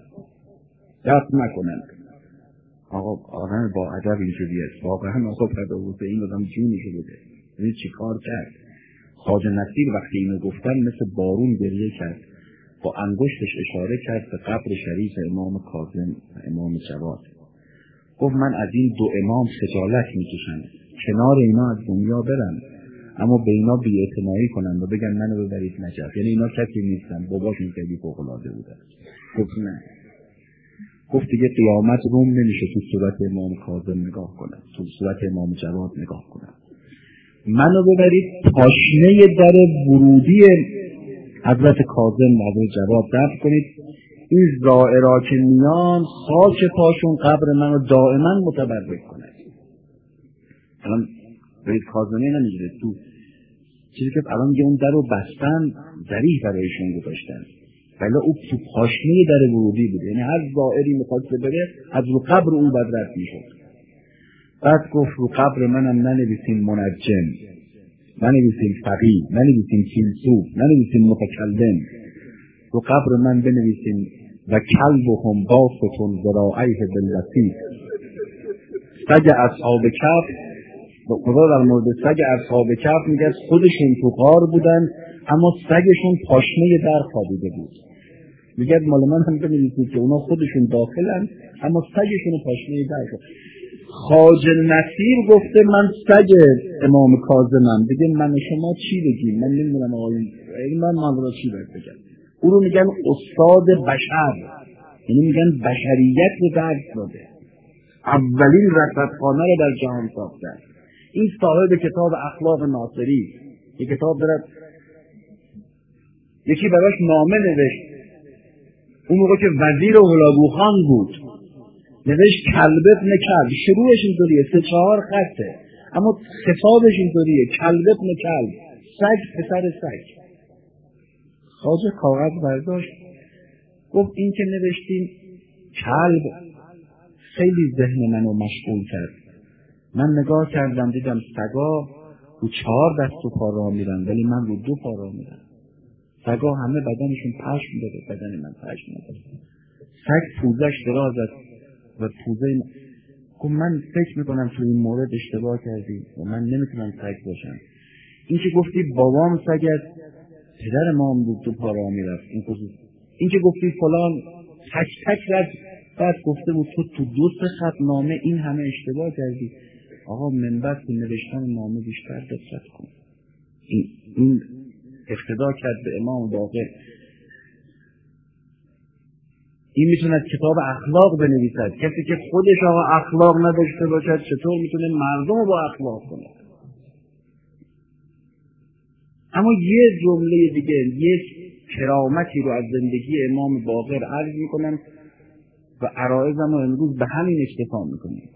Speaker 1: دفن نکنن. آقا آدم با ادب اینجوری است. واقعا آقا تداوت این آدم جونشو بده. ببین چی کار کرد. خواجه نصیر وقتی اینو گفتن مثل بارون گریه کرد، با انگشتش اشاره کرد به قبر شریف امام کاظم و امام جواد. گفت من از این دو امام خجالت میکشم، کنار اینا از دنیا برم اما به اینا بی‌اعتنایی کنن و بگن منو ببرید نجف. یعنی اینا کسی نیستن، باباشون خیلی فوق‌العاده بودن. گفت نه. گفت دیگه قیامت روم نمیشه تو صورت امام کاظم نگاه کنم، تو صورت امام جواد نگاه کنم. منو ببرید پاشنه در ورودی حضرت کاظم و حضرت جواد دفن کنید. این زائرها که میان خاک پاشون قبر منو دائما متبرک کنه. الان برید کاظمی نمیگیره تو چیزی که الان میگه اون در رو بستن، ذریح برایشون گذاشتن، ولی او تو پاشنه در ورودی بود. یعنی هر زائری میخواست بره از رو قبر اون بعد رد میشد. بعد گفت رو قبر منم ننویسین منجم، ننویسین فقیه، ننویسین فیلسوف، ننویسین متکلم. رو قبر من بنویسین و کلبهم باسط ذراعیه بالوسیط. سگ اصحاب کهف، خدا در مورد سگ اصحاب کهف میگه خودشون تو غار بودن اما سگشون پاشنه در خوابیده بود. میگه مال من هم بنویسید که اونا خودشون داخلن اما سگشون پاشنه در خوابیده. خواجه نصیر گفته من سگ امام کاظمم. دیگه من شما چی بگیم؟ من نمیدونم آقایون، من را چی باید بگم. او رو میگن استاد بشر، یعنی میگن بشریت رو درس داده، اولین رصدخانه رو در جهان ساخته. این صاحب کتاب اخلاق ناصری، یک کتاب داره، یکی براش نامه نوشت اون موقع که وزیر هلاکوخان بود، نوشت کلب ابن کلب. شروعش اینطوریه، 3-4 خطه اما خطابش اینطوریه، کلب ابن کلب، سگ پسر سگ. خواجه کاغذ برداشت گفت این که نوشتیم کلب خیلی ذهن منو مشغول کرد. من نگاه کردم دیدم سگا رو 4 دست و پا راه میرن ولی من رو 2 پا راه میرم. سگا همه بدنشون پشم داره، بدن من پشم نداره. سگ پوزش دراز است و پوزه من فکر میکنم تو این مورد اشتباه کردی و من نمیتونم سگ باشم. این که گفتی بابام سگ است، پدر ما هم رو 2 پا راه میرفت. این که گفتی فلان تک تک رد، بعد گفته بود تو 2-3 خط نامه این همه اشتباه کردی. آقا منبر که نوشتن نامه بیشتر دقت کن. این اقتدا کرد به امام باقر. این میتونه کتاب اخلاق بنویسد. کسی که خودش آقا اخلاق نداشته باشد چطور میتونه مردم رو با اخلاق کنه؟ اما یه جمله دیگه، یک کرامتی رو از زندگی امام باقر عرض میکنم و عرایضم رو امروز به همین اکتفا میکنیم.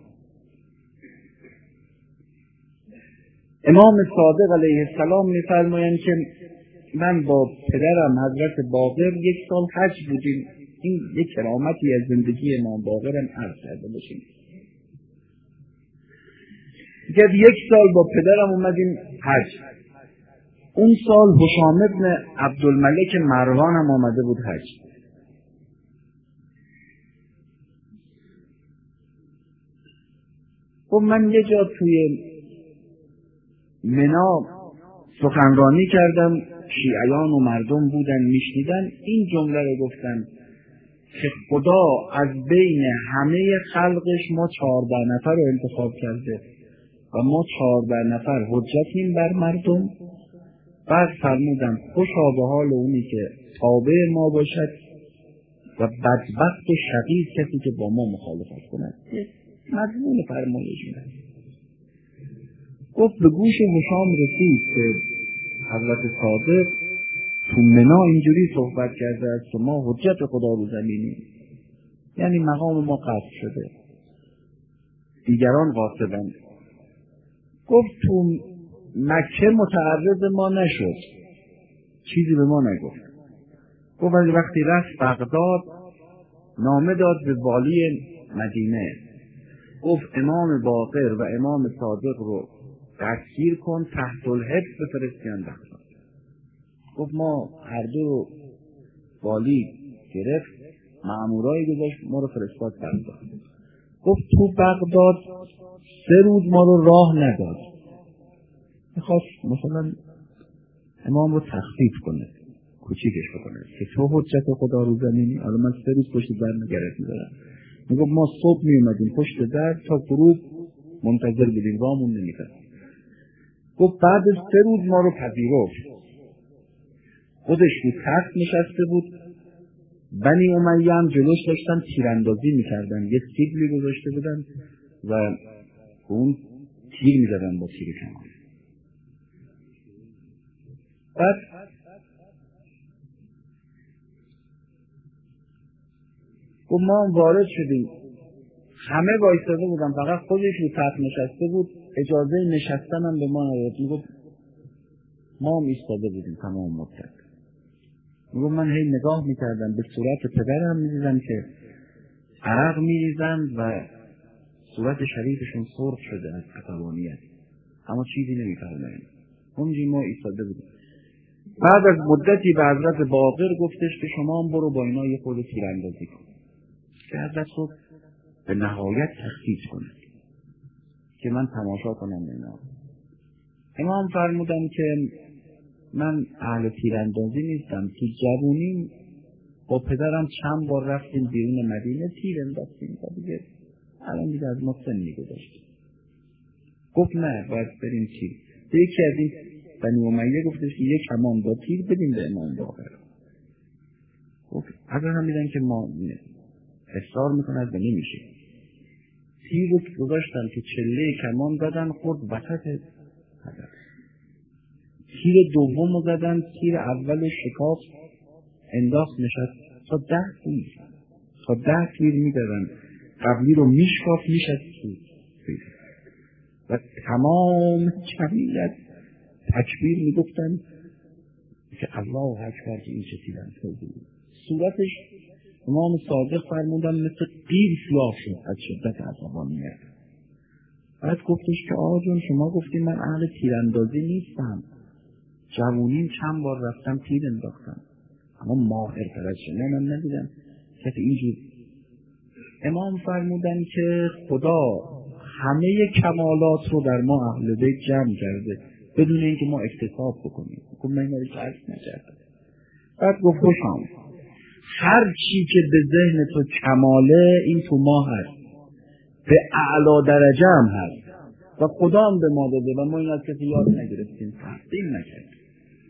Speaker 1: امام صادق علیه السلام میفرمایند که من با پدرم حضرت باقر 1 سال حج بودیم. این یک کرامتی از زندگی امام باقرم عرض کرده باشیم. که 1 سال با پدرم اومدیم حج. اون سال هشام ابن عبدالملک مروان هم آمده بود حج. خب من یه جا توی منا سخنرانی کردم، شیعیان و مردم بودن میشنیدن. این جمله رو گفتن که خدا از بین همه خلقش ما 14 نفر رو انتخاب کرده و ما 14 نفر حجتیم بر مردم. بعد فرمودم خوشا به حال اونی که تابع ما باشد و بدبخت و شقی کسی که با ما مخالفت کند. مضمون فرمایش میاد. گفت به گوش هشام رسید که حضرت صادق تو منا اینجوری صحبت کرده است که ما حجت خدا رو زمینیم، یعنی مقام ما قطع شده. دیگران غاصبند. گفت تو مکه متعرض ما نشد، چیزی به ما نگفت. گفت ولی وقتی رفت بغداد نامه داد به والی مدینه، گفت امام باقر و امام صادق رو دستگیر کن، تحت الحبس بفرستیان بغداد. گفت ما هر دو والی گرفت، مأمورایی گذاشت، ما رو فرستاد بغداد. گفت تو بغداد 3 روز ما رو راه نداد. میخواست مثلا امام رو تخفیف کنه، کوچیکش بکنه که تو حجت خدا رو زمینی، حالا من 3 روز پشت در نگرد میدارم. میگفت ما صبح میومدیم پشت در تا غروب منتظر بودیم، رامون نمیدن. گفت بعد 3 روز ما رو پذیرفت، خودش رو تخت نشسته بود، بنی امیه هم جلوش داشتن تیراندازی میکردن، یه سیبلی گذاشته بودن و اون تیر میزدن با تیر کمان. بعد گفت ما وارد شدیم، همه وایساده بودن، فقط خودش رو تخت نشسته بود، اجازه نشستن هم به ما نداد. میگفت ما هم ایستاده بودیم تمام مدت. میگفت من هی نگاه میکردم به صورت پدرم، میدیدم که عرق میریزن و صورت شریفشون سرخ شده از عصبانیت، اما چیزی نمیفرمایند. اونجی ما ایستاده بودیم. بعد از مدتی به حضرت باقر گفتش که شما هم برو با اینا یه خود تیراندازی کن که حضرت رو به نهایت تخفیف کنه که من تماشا کنم اینا. امام فرمودن که من اهل تیراندازی نیستم، تو جوونیم با پدرم چند بار رفتیم بیرون مدینه تیر انداختیم و دیگه الان دیگه از ما سنی گذاشتیم. گفت نه باید بریم تیر. یکی از این بنی امیه گفتش که یک کمان با تیر بدیم به امام باقر. گفت اگر هم میدن که ما اصرار میکنند و نمیشه. تیر رو گذاشتن که چله کمان زدن، خورد وسط هدف. تیر دوم رو زدن، تیر اول شکاف انداخت، نشست. تا 10 تیر میدادن، قبلی رو میشکاف میشست تو و تمام جمعیت تکبیر میگفتن که الله اکبر که این چه تیراندازی بود. صورتش امام صادق فرمودن مثل قیر سیاه شد از شدت عصبانیت. بعد گفتش که آقا جون شما گفتیم من اهل تیراندازی نیستم، جوونیم چند بار رفتم تیر انداختم، اما ماهرتر از شما من ندیدم کسی اینجور. امام فرمودن که خدا همه کمالات رو در ما اهل بیت جمع کرده بدون اینکه ما اکتساب بکنیم. گفت من اینا رو کشف نکردم. بعد گفت خوشم هر چی که به ذهن تو کماله این تو ما هست، به اعلا درجه هم هست و خدا هم به ما داده و ما این از کسی یاد نگرفتیم، تحصیل نکردیم.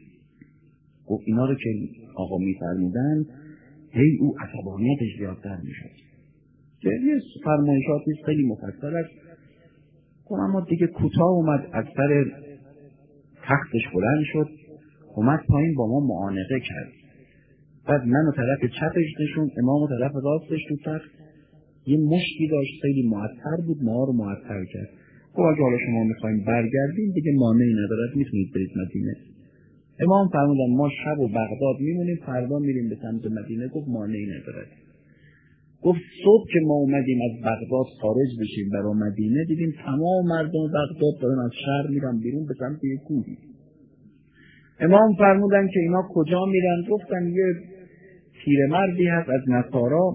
Speaker 1: گفت اینا رو که آقا میفرمودن هی او عصبانیتش زیادتر میشد. که یه فرمایشاتی خیلی مفصل است. گفت اما دیگه کوتاه اومد، از سر تختش بلند شد، اومد پایین با ما معانقه کرد. بعد منو طرف چپش نشون، امامو طرف راستش تو تخت. یه مشتی داشت خیلی معطر بود، ما رو معطر کرد. گفت اگه حالا شما میخوایم برگردیم دیگه مانعی ندارد، میتونید برید مدینه. امام فرمودن ما شب و بغداد میمونیم، فردا میریم به سمت مدینه. گفت مانعی ندارد. گفت صبح که ما اومدیم از بغداد خارج بشیم برای مدینه، دیدیم تمام مردم بغداد دارن از شهر میرن بیرون به سمت یک کوهی. امام فرمودن که اینا کجا میرن؟ گفتن یه پیرمردی هست از نصارا،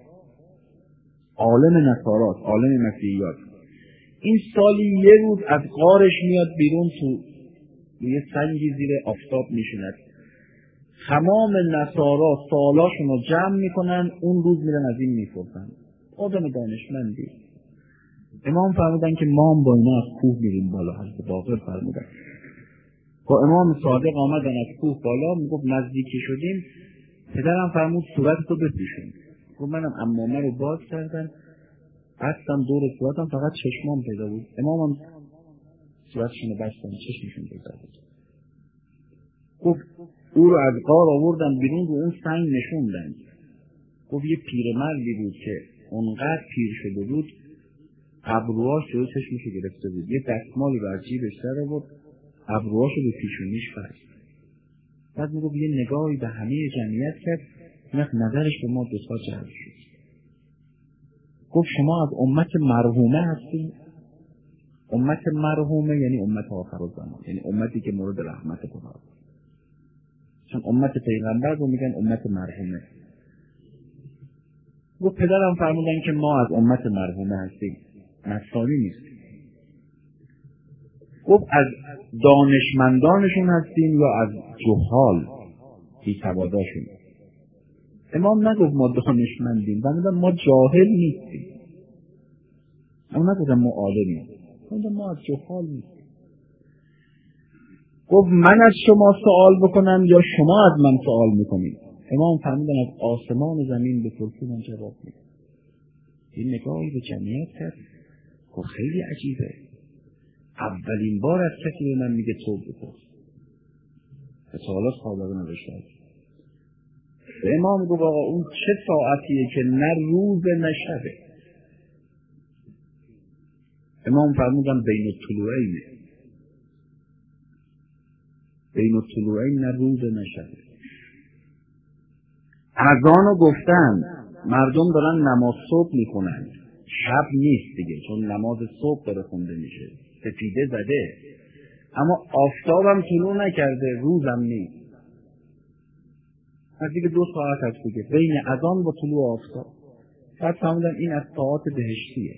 Speaker 1: عالم نصاراست، عالم مسیحیات. این سالی یه روز از غارش میاد بیرون، تو یه سنگی زیر آفتاب میشیند. تمام نصارا سوالاشون رو جمع میکنن، اون روز میرن از این میپرسن. آدم دانشمندی. امام فرمودن که ما هم با اینا از کوه میریم بالا. حضرت باقر فرمودن با امام صادق آمدن از کوه بالا. میگفت نزدیکی شدیم، پدرم فرمود صورتتو بپوشون. گفت منم عمامه رو باز کردن، بستم دور صورتم، فقط چشمام پیدا بود. امامم صورتشون رو بستن، چشمشون پیدا بود. گفت او رو از غار آوردن بیرون، رو اون سنگ نشوندن. گفت یه پیرمردی بود که اونقدر پیر شده بود، ابروهاش جلو چشمشو گرفته بود، یه دستمالی رو از جیبش در آورد، ابروهاشو به پیشونیش بست. بعد میگفت یه نگاهی به همه جمعیت کرد، نظرش به ما دوتا جلب شد. گفت شما از امت مرحومه هستید؟ امت مرحومه یعنی امت آخرالزمان، یعنی امتی که مورد رحمت خدا. چون امت پیغمبر رو میگن امت مرحومه. گفت پدرم فرمودن که ما از امت مرحومه هستیم، نصرانی نیستیم. گفت از دانشمندانشون هستیم یا از جهال بی‌سواداشون؟ امام نگفت ما دانشمندیم، فرمودن ما جاهل نیستیم. اما نگفتن ما عالمیم، فرمودن ما از جهال نیستیم. گفت من از شما سوال بکنم یا شما از من سوال میکنید؟ امام فرمودن از آسمان و زمین بپرسید من جواب میدم. این نگاهی به جمعیت کرد، گفت خیلی عجیبه، اولین بار از کسی به من میگه تو بپرس. به سوالات سابقه نداشته. به امام گفت آقا اون چه ساعتیه که نه روز نه شبه؟ امام فرمودن بین الطلوعین، بین الطلوعین نه روز نه شبه. اذانو گفتن، مردم دارن نماز صبح میخونن، شب نیست دیگه چون نماز صبح داره خونده میشه، سپیده زده، اما آفتابم طلوع نکرده، روزم نیست. از دیگه 2 ساعت هست دیگه بین اذان و طلوع آفتاب. بعد فهمیدن این از ساعات بهشتیه.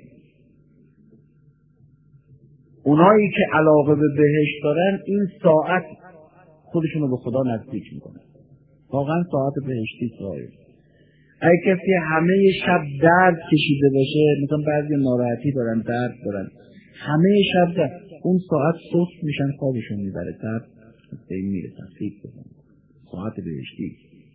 Speaker 1: اونایی که علاقه به بهشت دارن این ساعت خودشونو به خدا نزدیک میکنن. واقعا ساعت بهشتی صاحب. اگه کسی همه شب درد کشیده باشه، مثلا بعضی ناراحتی دارن، درد دارن، همه شب درد، اون ساعت سست میشن، خوابشون میبره، درد به این میره، تفریق بزن. ساعت بهشتی.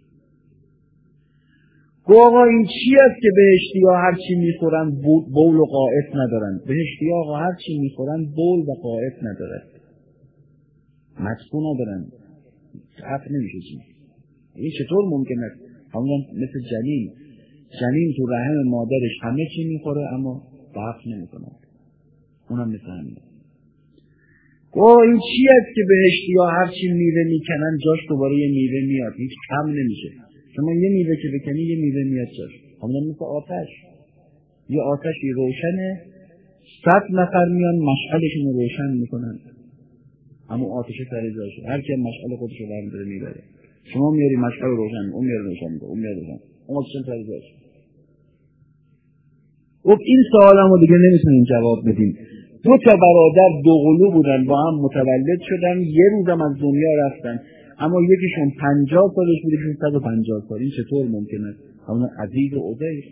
Speaker 1: آقا این چی است که بهشتی ها هرچی میخورن بول و قائط ندارن؟ بهشتی ها آقا هرچی میخورن بول و قائط ندارن، مدفوع ندارن، حق نمیشه چی. این چطور ممکنه؟ همون مثل جنین تو رحم مادرش همه چی میخوره اما ضعف نمیکنه، اونم مثل همین. این چی است که بهشتی ها هرچی میوه میکنن جاش دوباره یه میوه میاد، هیچ کم نمیشه. شما یه میوه که بکنی یه میوه میاد جاش. همون مثل آتش، یه آتشی روشنه، 100 نفر میان مشعلشون رو روشن میکنن اما آتش سر جاشه، هر کی مشعل خودش رو برمی‌داره میبره. شما میاری مشعل رو روشن، اون میاره روشن میکنه، اون میاره روشن، اون آتش سر جاشه. این سوالمو دیگه نمیتونیم جواب بدیم. 2 تا برادر دوقلو بودن، با هم متولد شدن، یه روزم از دنیا رفتن، اما یکیشون 50 سالش بود، یکیشون 150 سال. این چطور ممکنه؟ همون عزیز و عزیر.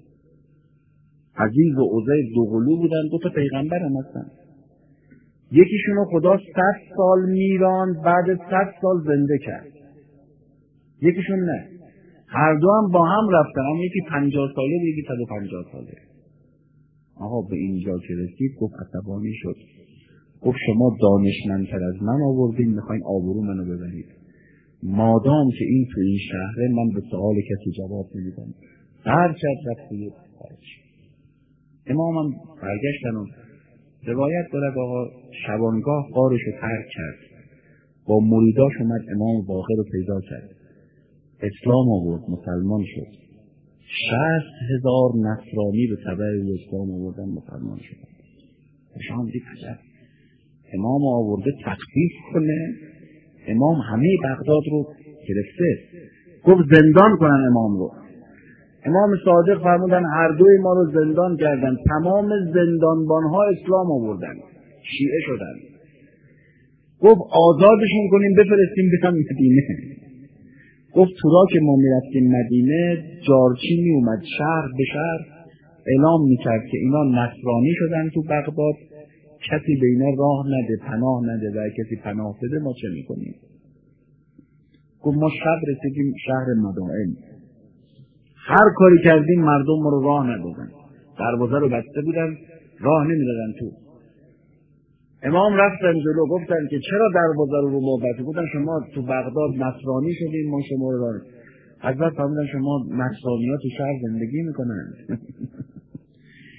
Speaker 1: عزیز و عزیر دوقلو بودن، 2 تا پیغمبر هم هستن. یکیشونو خدا 100 سال میراند، بعد 100 سال زنده کرد. یکیشون نه. هر دو هم با هم رفتن، اما یکی 50 ساله، یکی 150 ساله. آقا به اینجا که رسید گفت عصبانی شد. گفت شما دانشمندتر از من آوردین، میخواین آبرو منو ببرید. مادام که این تو این شهره من به سوال کسی جواب نمیدم. هر چند رفت توی خارج. امامم برگشتن و روایت دارد آقا شبانگاه غارشو ترک کرد، با مریداش اومد امام باقر رو پیدا کرد، اسلام آورد، مسلمان شد. 60,000 نصرانی به تبع اسلام آوردن، مسلمان شدن. شما دید عجب، امام آورده تقدیس کنه، امام همه بغداد رو گرفته، گفت زندان کنن امام رو. امام صادق فرمودن هر دوی ما رو زندان کردن، تمام زندانبانها اسلام آوردن، شیعه شدن. گفت آزادشون کنیم بفرستیم بکن مدینه. گفت تو را که ما میرفتیم مدینه، جارچی می اومد شهر به شهر اعلام میکرد که اینا نصرانی شدن تو بغداد، کسی به اینا راه نده، پناه نده، و کسی پناه بده ما چه میکنیم؟ گفت ما شب رسیدیم شهر مدائن، هر کاری کردیم مردم ما رو راه ندادن، دروازه رو بسته بودن، راه نمیدادن تو. امام رفتن جلو گفتن که چرا دروازه رو ما بسته؟ گفتن شما تو بغداد نصرانی شدین، ما شما رو راه. حضرت فرمودن شما نصرانی ها تو شهر زندگی میکنن.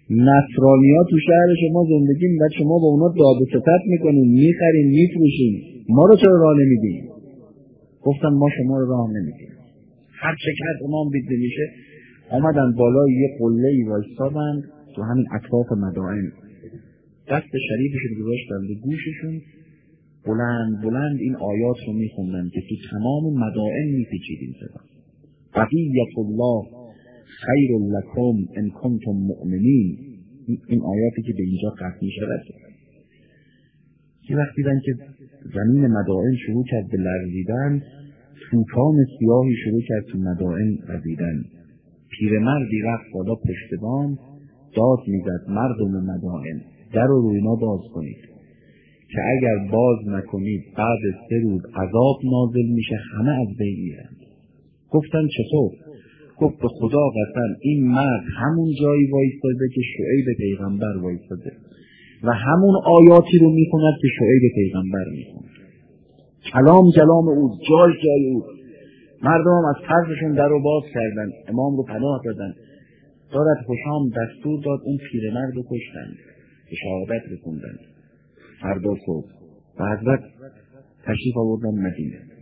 Speaker 1: نصرانی‌ها تو شهر شما زندگی می‌کنن، شما با اونا داد و ستد میکنین، میخرین، میفروشین، ما رو چرا راه نمیدین؟ گفتن ما شما رو راه نمیدیم. هر چه کرد امام دید نمیشه، آمدن بالای یه قله‌ای وایسادن تو همین اطراف مدائن، دست شریفشون گذاشتن به گوششون، بلند بلند این آیات رو میخوندن که تو تمام مدائن میپیچید این صدا: بقیت الله خیر لکم ان کنتم مؤمنین. این آیاتی که به اینجا ختم میشود، یه وقت دیدن که زمین مدائن شروع کرد به لرزیدن، طوفان سیاهی شروع کرد تو مدائن وزیدن. پیرمردی رفت بالا پشت بام، داد میزد: مردم مدائن، در رو روی ما باز کنید که اگر باز نکنید بعد 3 روز عذاب نازل میشه، همه از بین میرن. گفتن چطور؟ گفت به خدا قسم این مرد همون جایی وایستاده که شعیب پیغمبر وایستاده و همون آیاتی رو میخوند که شعیب پیغمبر میخوند. کلام او، جای او. مردم هم از طرفشون در رو باز کردن، امام رو پناه دادن. دارد حشام دستور داد اون پیرمرد رو کشتن، به شهادت رسوندن. فردا صبح و حضرت تشریف آوردن مدینه.